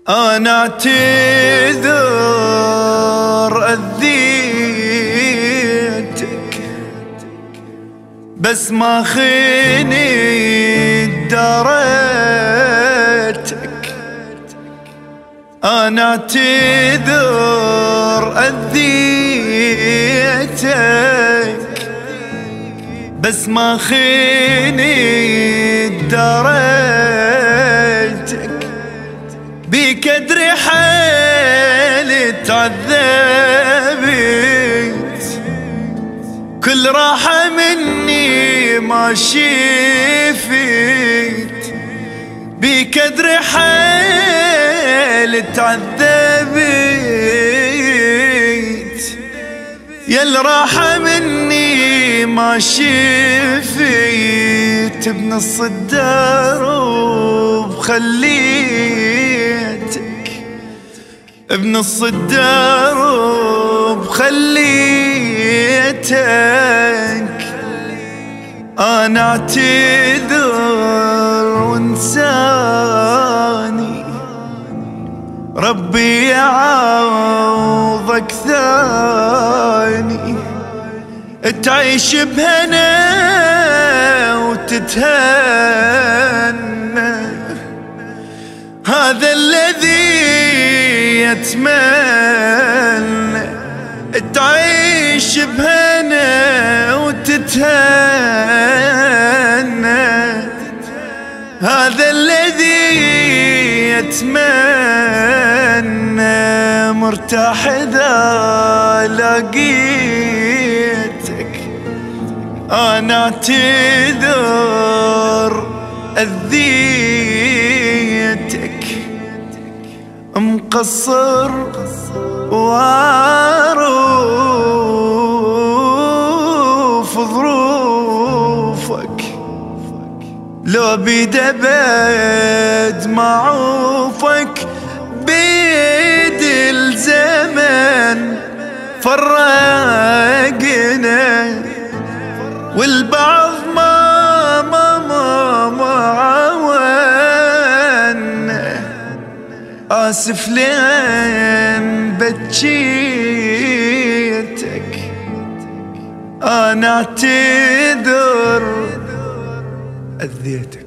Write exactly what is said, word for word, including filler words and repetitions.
أنا أعتذر أذيتك، بس ما خيني دارتك. أنا أعتذر أذيتك، بس ما خيني دارتك. بقدر حالي تعذبت، كل راحة مني ما شفت. بقدر حالي تعذبت، يا الراحة مني ما شفت. بنص الدرب خليتك، بنص الدرب خليتك. أنا أعتذر وانساني، ربي يعوضك ثاني. تعيش بهنا وتتهنى، هذا الذي يتمنى. تعيش بهنا وتتهنى، هذا الذي يتمنى. مرتاح إذا لقيتك، أنا أعتذر أذيتك. مقصر وأعرف ظروفك، لو بيد أبد معوفك. بيد الزمن فرقنا، والبعض ما ما ما ما عاونا. آسف لين بجيتك، أنا أعتذر أذيتك.